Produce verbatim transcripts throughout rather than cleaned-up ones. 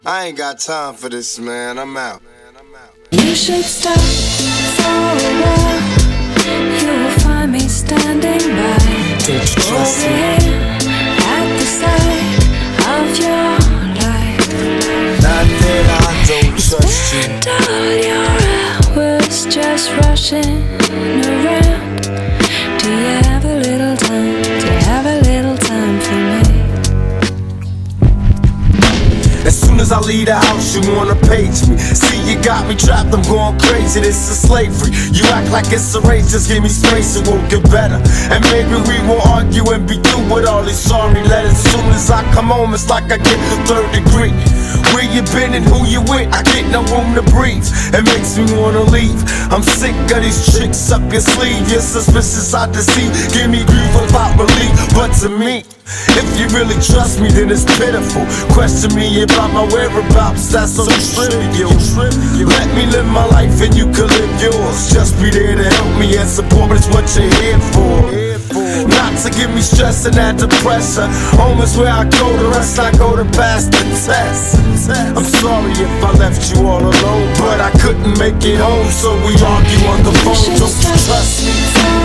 I ain't got time for this, man. I'm out. You should stop for a while. You will find me standing by. Don't you trust over me? here at the side of your life. Not that I don't trust you. And all your hours just rushing around. Do you have a little time? Do you have a little time for me? As soon as I leave the house, you wanna page me. See, you got me trapped, I'm going crazy. This is slavery. You act like it's a race, just give me space, it won't get better. And maybe we won't argue and be through with all these sorry letters. As soon as I come home, it's like I get the third degree. Where you been and who you with, I get no room to breathe. It makes me wanna leave. I'm sick of these tricks up your sleeve. You're suspicious, I deceive. Give me grief without relief. But to me, if you really trust me, then it's pitiful. Question me about my whereabouts, that's so trivial. Let me live my life and you can live yours. Just be there to help me and support me, that's what you're here for. Not to give me stress and add to pressure. Home is where I go, the rest I go to pass the test. I'm sorry if I left you all alone, but I couldn't make it home, so we argue on the phone. Don't you trust me?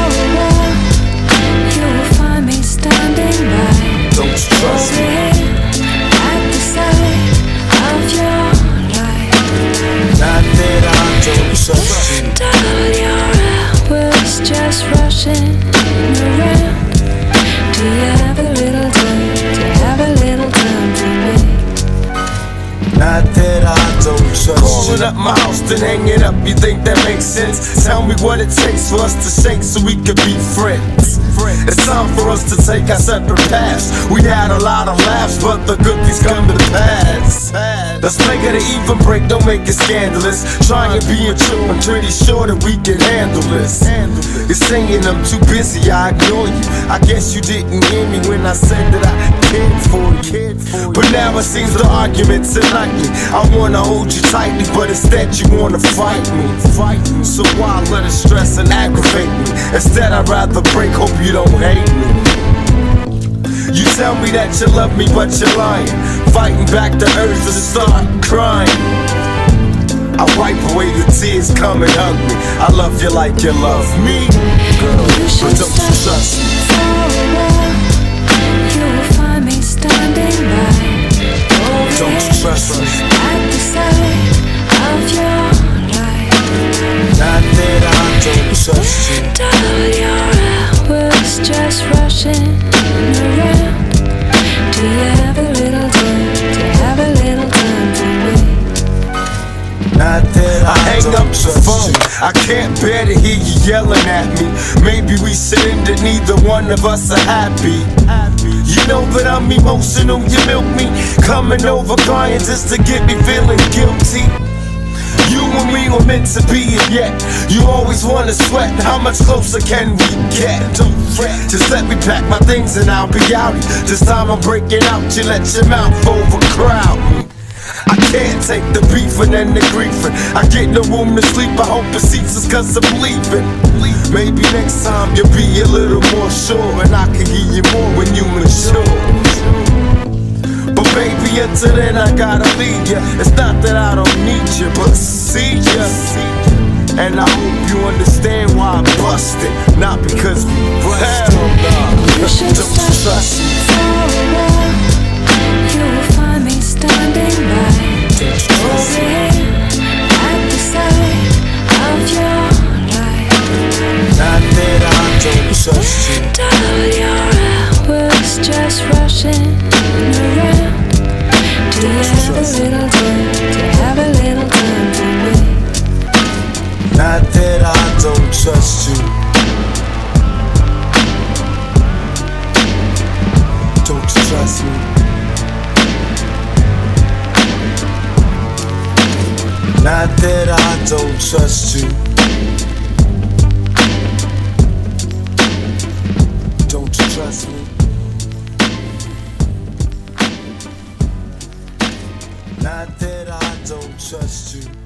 You will find me standing by. Don't you trust over me? here at the side of your life. Not that I don't trust you. And all your hours just rushing around. Do you have a little time? Do you have a little time for me? Not that I don't trust you. Calling up my house, then hang it up, you think that makes sense? Tell me what it takes for us to shake so we could be friends. It's time for us to take our separate paths. We had a lot of laughs, but the good things come to the past. Let's make it an even break, don't make it scandalous. Trying to be true, I'm pretty sure that we can handle this. You're saying I'm too busy, I ignore you. I guess you didn't hear me when I said that I cared for you. But now it seems the arguments are nightly. I wanna hold you tightly, but instead you wanna fight me. So why let it stress and aggravate me? Instead I'd rather break, hope you don't hate me. You tell me that you love me, but you're lying. Fighting back the urge to start crying. I wipe away the tears, come and hug me. I love you like you love me, girl, but don't you trust me? You will find me standing by. Over Don't you trust me? at the side of your life. Not that I don't trust you. And all your hours just rushing around. Do you have a little time? Do you have a little time for me? Not that I, I hang up the phone. I can't bear to hear you yelling at me. Maybe we should end it, neither one of us are happy. You know that I'm emotional, you milk me. Coming over crying just to get me feeling guilty. You and me were meant to be, and yet you always wanna sweat. How much closer can we get? Don't fret, just let me pack my things and I'll be out. This time I'm breaking out, you let your mouth overcrowd me. I can't take the beefing and the griefing. I get no room to sleep, I hope it ceases cause I'm leaving. Maybe next time you'll be a little more sure, and I can hear you more when you mature. But baby, until then I gotta leave ya. It's not that I don't need you, but see ya. And I hope you understand why I busted, not because we busted. You should Don't stop trust me. for a while. You will find me standing by. Over here at the side of your life. Not that I don't trust you. And all your hours just rushing around. Do you have a little time? Do you have a little time for me? Not that I don't trust you. Don't you trust me? Not that I don't trust you. Don't you trust me? Not that I don't trust you.